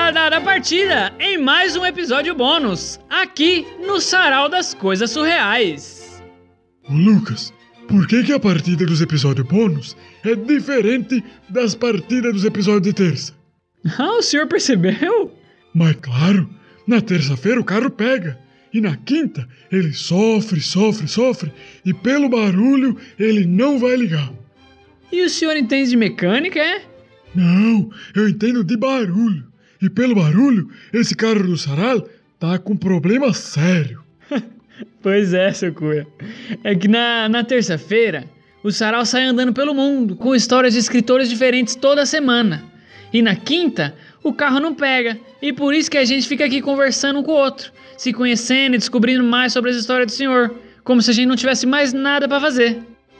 Dada a partida em mais um episódio bônus, aqui no Sarau das Coisas Surreais. Ô Lucas, por que a partida dos episódios bônus é diferente das partidas dos episódios de terça? Ah, o senhor percebeu? Mas claro, na terça-feira o carro pega, e na quinta ele sofre, e pelo barulho ele não vai ligar. E o senhor entende de mecânica, é? Não, eu entendo de barulho. E pelo barulho, esse carro do Sarau tá com problema sério. Pois é, seu Cuia. É que na terça-feira, o Sarau sai andando pelo mundo, com histórias de escritores diferentes toda semana. E na quinta, o carro não pega. E por isso que a gente fica aqui conversando um com o outro, se conhecendo e descobrindo mais sobre as histórias do senhor, como se a gente não tivesse mais nada pra fazer.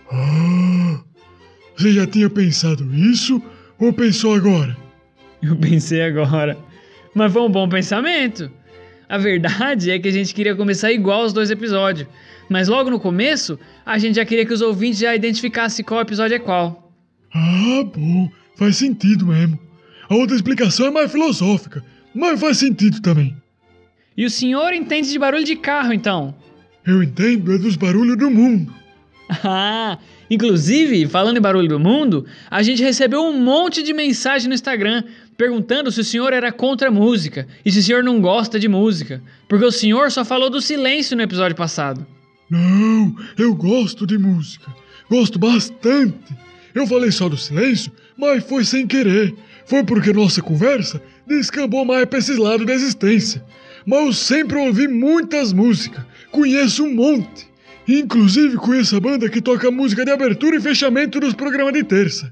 Ah, você já tinha pensado isso ou pensou agora? Eu pensei agora, mas foi um bom pensamento. A verdade é que a gente queria começar igual os 2 episódios, mas logo no começo, a gente já queria que os ouvintes já identificassem qual episódio é qual. Ah, bom, faz sentido mesmo. A outra explicação é mais filosófica, mas faz sentido também. E o senhor entende de barulho de carro, então? Eu entendo é dos barulhos do mundo. Ah, inclusive, falando em barulho do mundo, a gente recebeu um monte de mensagem no Instagram perguntando se o senhor era contra a música e se o senhor não gosta de música, porque o senhor só falou do silêncio no episódio passado. Não, eu gosto de música. Gosto bastante. Eu falei só do silêncio, mas foi sem querer. Foi porque nossa conversa descambou mais pra esses lados da existência. Mas eu sempre ouvi muitas músicas. Conheço um monte. Inclusive conheço a banda que toca música de abertura e fechamento dos programas de terça.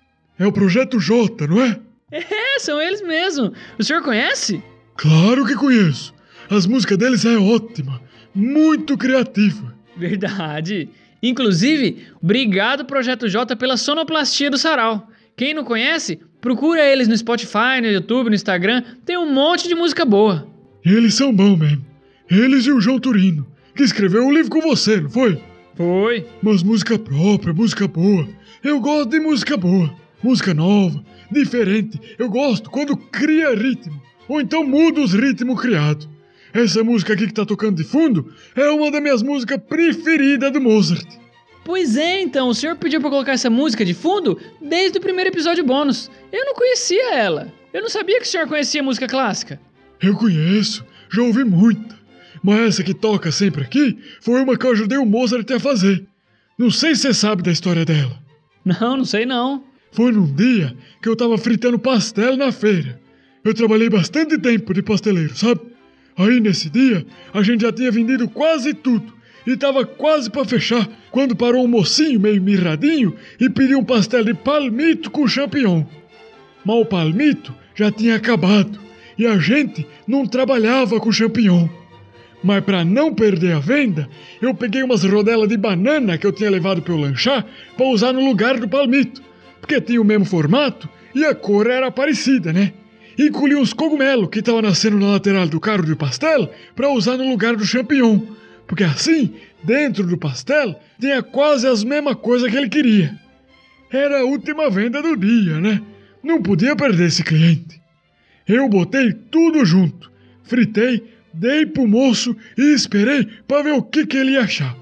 É o Projeto J, não é? É, são eles mesmo. O senhor conhece? Claro que conheço. As músicas deles é ótima. Muito criativa. Verdade. Inclusive, obrigado Projeto J pela sonoplastia do Sarau. Quem não conhece, procura eles no Spotify, no YouTube, no Instagram. Tem um monte de música boa. E eles são bons mesmo. Eles e o João Turino, que escreveu um livro com você, não foi? Foi. Mas música própria, música boa. Eu gosto de música boa. Música nova, diferente. Eu gosto quando cria ritmo. Ou então muda os ritmos criados. Essa música aqui que tá tocando de fundo é uma das minhas músicas preferidas do Mozart. Pois é, então, o senhor pediu pra colocar essa música de fundo desde o primeiro episódio bônus. Eu não conhecia ela. Eu não sabia que o senhor conhecia música clássica. Eu conheço, já ouvi muita. Mas essa que toca sempre aqui foi uma que eu ajudei o Mozart a fazer. Não sei se você sabe da história dela. Não sei não. Foi num dia que eu tava fritando pastel na feira. Eu trabalhei bastante tempo de pasteleiro, sabe? Aí nesse dia, a gente já tinha vendido quase tudo e tava quase pra fechar quando parou um mocinho meio mirradinho e pediu um pastel de palmito com champignon. Mas o palmito já tinha acabado e a gente não trabalhava com champignon. Mas pra não perder a venda, eu peguei umas rodelas de banana que eu tinha levado pra eu lanchar pra usar no lugar do palmito, porque tinha o mesmo formato e a cor era parecida, né? E colhi uns cogumelos que estavam nascendo na lateral do carro de pastel pra usar no lugar do champignon, porque assim, dentro do pastel, tinha quase as mesmas coisas que ele queria. Era a última venda do dia, né? Não podia perder esse cliente. Eu botei tudo junto, fritei, dei pro moço e esperei pra ver o que ele ia achar.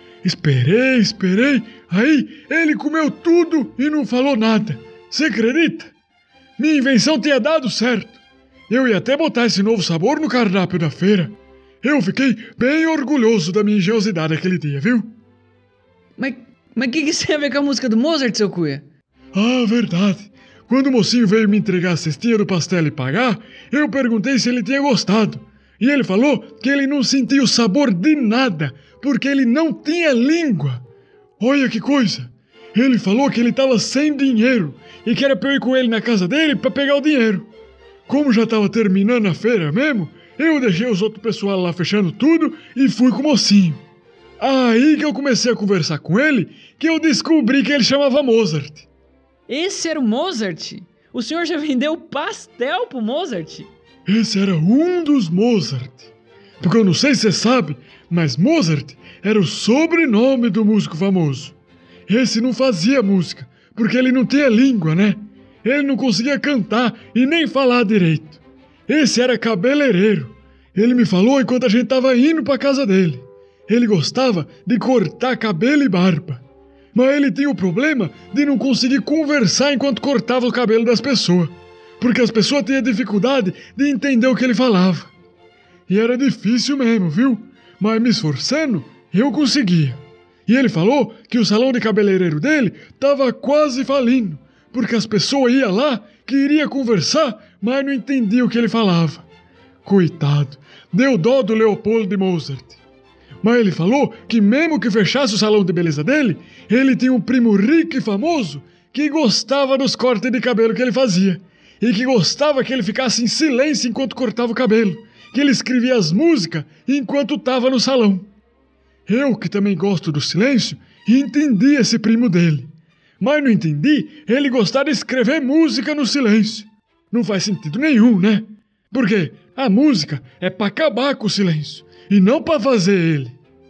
Esperei, aí ele comeu tudo e não falou nada. Você acredita? Minha invenção tinha dado certo. Eu ia até botar esse novo sabor no cardápio da feira. Eu fiquei bem orgulhoso da minha engenhosidade aquele dia, viu? Mas o que isso tem a ver com a música do Mozart, seu Cuia? Ah, verdade. Quando o mocinho veio me entregar a cestinha do pastel e pagar, eu perguntei se ele tinha gostado. E ele falou que ele não sentia o sabor de nada, porque ele não tinha língua. Olha que coisa! Ele falou que ele estava sem dinheiro e que era pra eu ir com ele na casa dele pra pegar o dinheiro. Como já estava terminando a feira mesmo, eu deixei os outros pessoal lá fechando tudo e fui com o mocinho. Aí que eu comecei a conversar com ele, que eu descobri que ele chamava Mozart. Esse era o Mozart? O senhor já vendeu pastel pro Mozart? Esse era um dos Mozart. Porque eu não sei se você sabe, mas Mozart era o sobrenome do músico famoso. Esse não fazia música, porque ele não tinha língua, né? Ele não conseguia cantar e nem falar direito. Esse era cabeleireiro. Ele me falou enquanto a gente tava indo pra casa dele. Ele gostava de cortar cabelo e barba. Mas ele tinha o problema de não conseguir conversar enquanto cortava o cabelo das pessoas. Porque as pessoas tinham dificuldade de entender o que ele falava. E era difícil mesmo, viu? Mas me esforçando, eu conseguia. E ele falou que o salão de cabeleireiro dele tava quase falindo. Porque as pessoas iam lá, queriam conversar, mas não entendiam o que ele falava. Coitado, deu dó do Leopold de Mozart. Mas ele falou que mesmo que fechasse o salão de beleza dele, ele tinha um primo rico e famoso que gostava dos cortes de cabelo que ele fazia. E que gostava que ele ficasse em silêncio enquanto cortava o cabelo. Que ele escrevia as músicas enquanto estava no salão. Eu, que também gosto do silêncio, entendi esse primo dele. Mas não entendi ele gostar de escrever música no silêncio. Não faz sentido nenhum, né? Porque a música é pra acabar com o silêncio e não pra fazer ele.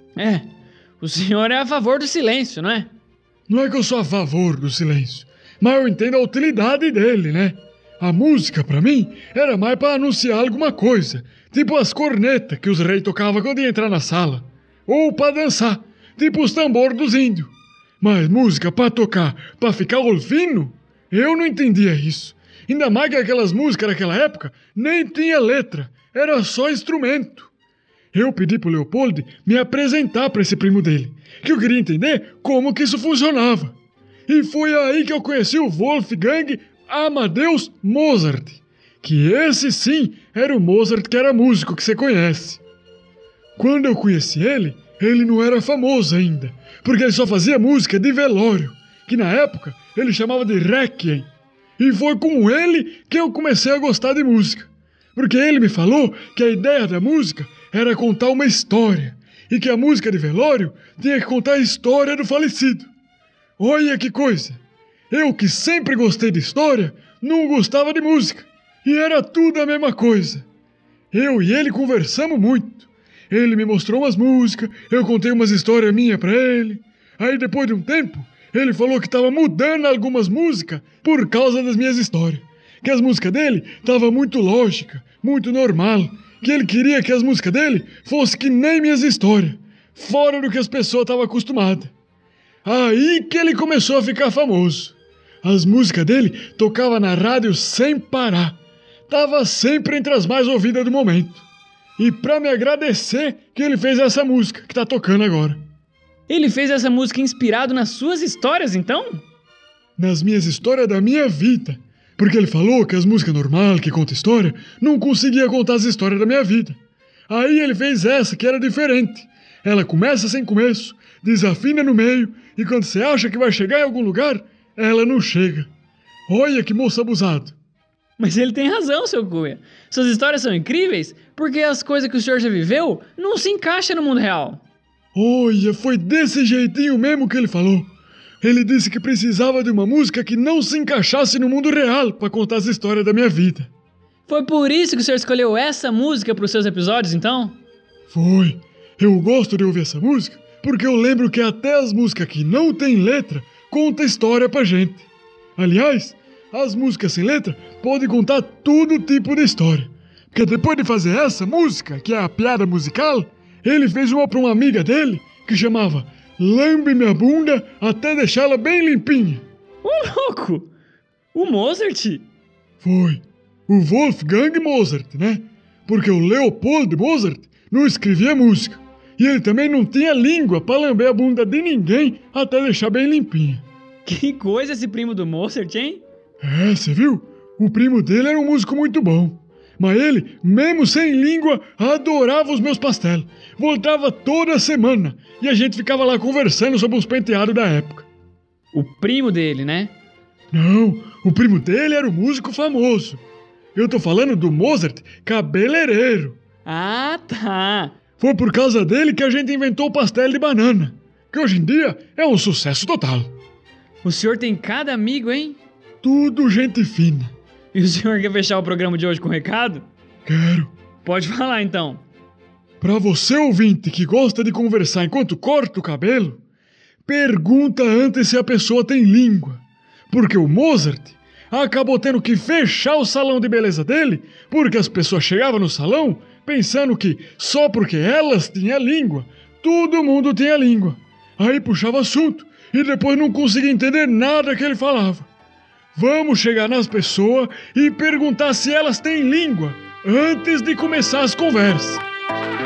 O senhor é a favor do silêncio, não é? Não é que eu sou a favor do silêncio, mas eu entendo a utilidade dele, né? A música, pra mim, era mais pra anunciar alguma coisa, tipo as cornetas que os reis tocavam quando iam entrar na sala. Ou pra dançar, tipo os tambores dos índios. Mas música pra tocar, pra ficar ouvindo, eu não entendia isso. Ainda mais que aquelas músicas daquela época nem tinha letra, era só instrumento. Eu pedi pro Leopold me apresentar pra esse primo dele, que eu queria entender como que isso funcionava. E foi aí que eu conheci o Wolfgang Amadeus Mozart, que esse sim era o Mozart que era músico que você conhece. Quando eu conheci ele, ele não era famoso ainda, porque ele só fazia música de velório, que na época ele chamava de Requiem. E foi com ele que eu comecei a gostar de música, porque ele me falou que a ideia da música era contar uma história, e que a música de velório tinha que contar a história do falecido. Olha que coisa! Eu, que sempre gostei de história, não gostava de música, e era tudo a mesma coisa. Eu e ele conversamos muito. Ele me mostrou umas músicas, eu contei umas histórias minhas pra ele. Aí depois de um tempo, ele falou que estava mudando algumas músicas por causa das minhas histórias. Que as músicas dele estavam muito lógicas, muito normal. Que ele queria que as músicas dele fossem que nem minhas histórias, fora do que as pessoas estavam acostumadas. Aí que ele começou a ficar famoso. As músicas dele tocavam na rádio sem parar. Tava sempre entre as mais ouvidas do momento. E pra me agradecer que ele fez essa música que tá tocando agora. Ele fez essa música inspirado nas suas histórias, então? Nas minhas histórias da minha vida. Porque ele falou que as músicas normais que contam história não conseguia contar as histórias da minha vida. Aí ele fez essa que era diferente. Ela começa sem começo, desafina no meio, e quando você acha que vai chegar em algum lugar, ela não chega. Olha que moço abusado. Mas ele tem razão, seu Cunha. Suas histórias são incríveis porque as coisas que o senhor já viveu não se encaixam no mundo real. Olha, foi desse jeitinho mesmo que ele falou. Ele disse que precisava de uma música que não se encaixasse no mundo real para contar as histórias da minha vida. Foi por isso que o senhor escolheu essa música para os seus episódios, então? Foi. Eu gosto de ouvir essa música porque eu lembro que até as músicas que não tem letra contam história pra gente. Aliás, as músicas sem letra podem contar todo tipo de história. Porque depois de fazer essa música, que é a piada musical, ele fez uma pra uma amiga dele que chamava Lambe Minha Bunda até deixá-la bem limpinha. Ô, louco! O Mozart? Foi. O Wolfgang Mozart, né? Porque o Leopold Mozart não escrevia música. E ele também não tinha língua pra lamber a bunda de ninguém até deixar bem limpinha. Que coisa esse primo do Mozart, hein? É, você viu? O primo dele era um músico muito bom. Mas ele, mesmo sem língua, adorava os meus pastéis. Voltava toda semana e a gente ficava lá conversando sobre os penteados da época. O primo dele, né? Não, o primo dele era um músico famoso. Eu tô falando do Mozart cabeleireiro. Ah, tá. Foi por causa dele que a gente inventou o pastel de banana, que hoje em dia é um sucesso total. O senhor tem cada amigo, hein? Tudo gente fina. E o senhor quer fechar o programa de hoje com um recado? Quero. Pode falar, então. Pra você ouvinte que gosta de conversar enquanto corta o cabelo, pergunta antes se a pessoa tem língua. Porque o Mozart acabou tendo que fechar o salão de beleza dele, porque as pessoas chegavam no salão pensando que só porque elas tinham língua, todo mundo tinha língua. Aí puxava assunto e depois não conseguia entender nada que ele falava. Vamos chegar nas pessoas e perguntar se elas têm língua antes de começar as conversas.